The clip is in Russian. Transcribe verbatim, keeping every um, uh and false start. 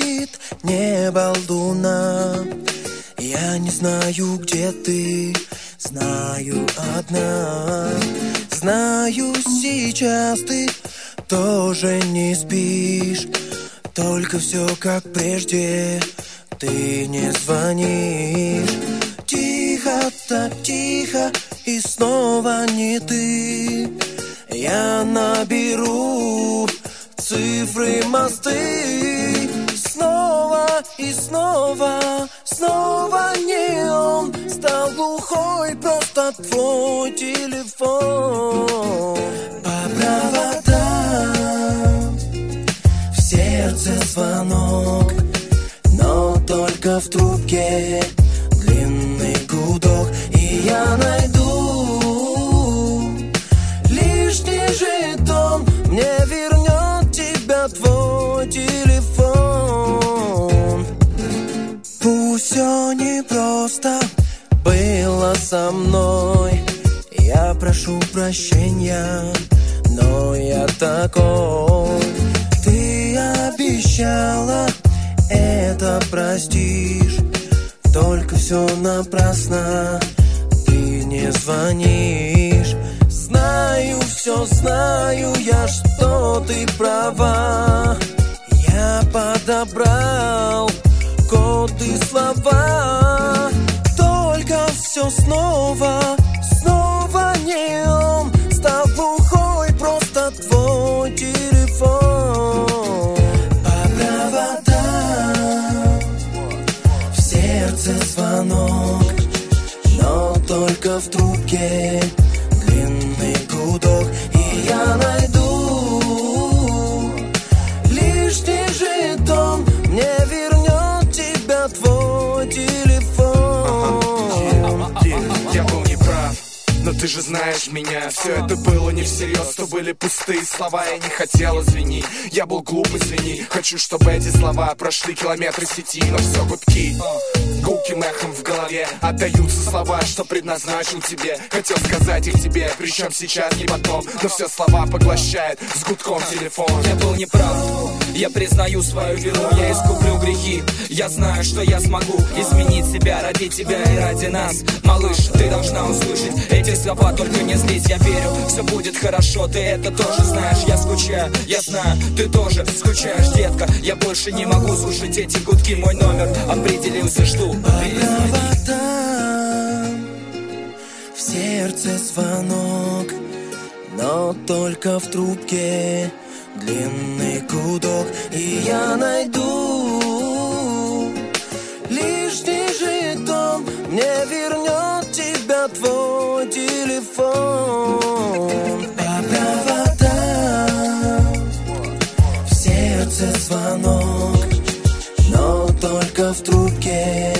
спит небо луна. Я не знаю, где ты, знаю одна. Знаю, сейчас ты тоже не спишь, только все как прежде, ты не звонишь. Тихо, так тихо, и снова не ты. Я наберу цифры, мосты. Снова и снова, снова не он. Стал глухой просто твой телефон. По проводам в сердце звонок, но только в трубке длинный гудок. И я найду лишний жетон, мне вернет тебя твой телефон. Пусть все непросто было со мной, я прошу прощения, но я такой. Ты обещала, это простишь, только все напрасно, ты не звонишь. Знаю, все знаю я, что ты права. Я подобрал код и слова, только все снова, снова не он. Стал глухой просто твой телефон. По проводам в сердце звонок, но только в трубке длинный гудок. И я найду лишний жетон, мне вернет тебя твой телефон. Я был неправ, но ты же знаешь меня. Все это было не всерьез, то были пустые слова. Я не хотел, извини, я был глуп, извини. Хочу, чтобы эти слова прошли километры сети, но все гудки гулким эхом в голове отдаются слова, что предназначил тебе. Хотел сказать их тебе, причем сейчас, не потом, но все слова поглощает с гудком телефон. Я был неправ, я признаю свою вину, я искуплю грехи. Я знаю, что я смогу изменить себя ради тебя и ради нас. Малыш, ты должна услышать эти слова, только не злись. Я верю, все будет хорошо, ты это тоже знаешь. Я скучаю, я знаю, ты тоже скучаешь, детка. Я больше не могу слушать эти гудки, мой номер определился, жду. По проводам в сердце звонок, но только в трубке длинный гудок. И я найду лишний жетон, мне вернет тебя твой телефон. По проводам в сердце звонок, но только в трубке